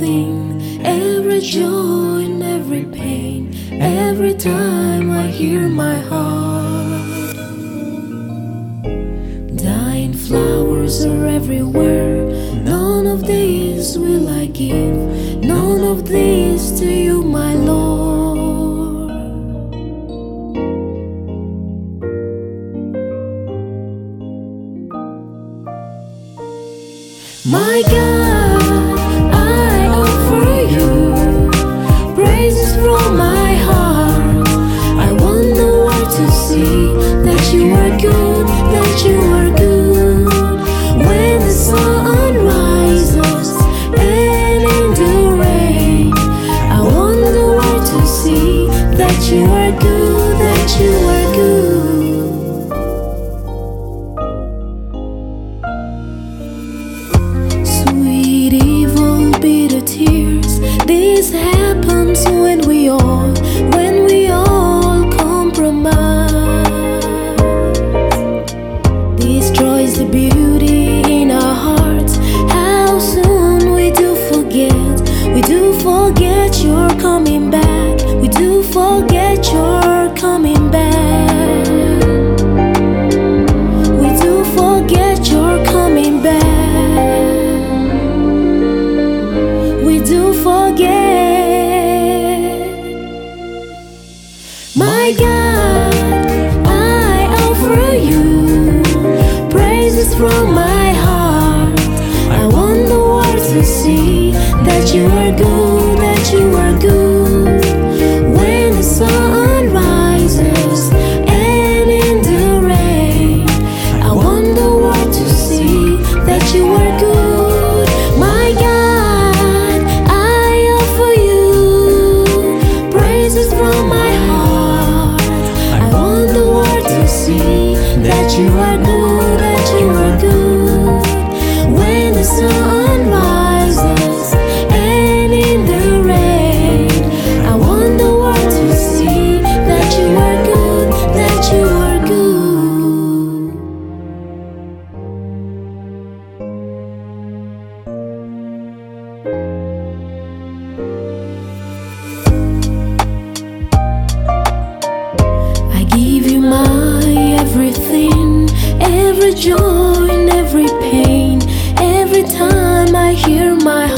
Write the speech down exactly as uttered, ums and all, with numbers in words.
everything, every joy and every pain, every time I hear my heart. Dying flowers are everywhere, none of these will I give, none of these to you, my Lord. My God, I offer you praises from my heart. I want the world to see that you are good, that you are good. When the sun rises and in the rain, I want the world to see that you are good, that you are good. Sweet, evil, bitter tears, this happens when we all, when we all compromise. Destroys the beauty in our hearts. How soon we do forget, we do forget you're coming back, we do forget you're coming back, we do forget you're coming back. We do forget. My God, I offer you praises from my heart. I want the world to see that you are good, that you are good. When the sun rises and in the rain, I want the world to see that you are good. My God, I offer you praises from my heart. I want the world to see that you are good, that you are good. When the sun rises and in the rain, I want the world to see that you are good, that you are good. I give you my everything, every joy and every pain, every time I hear my heart.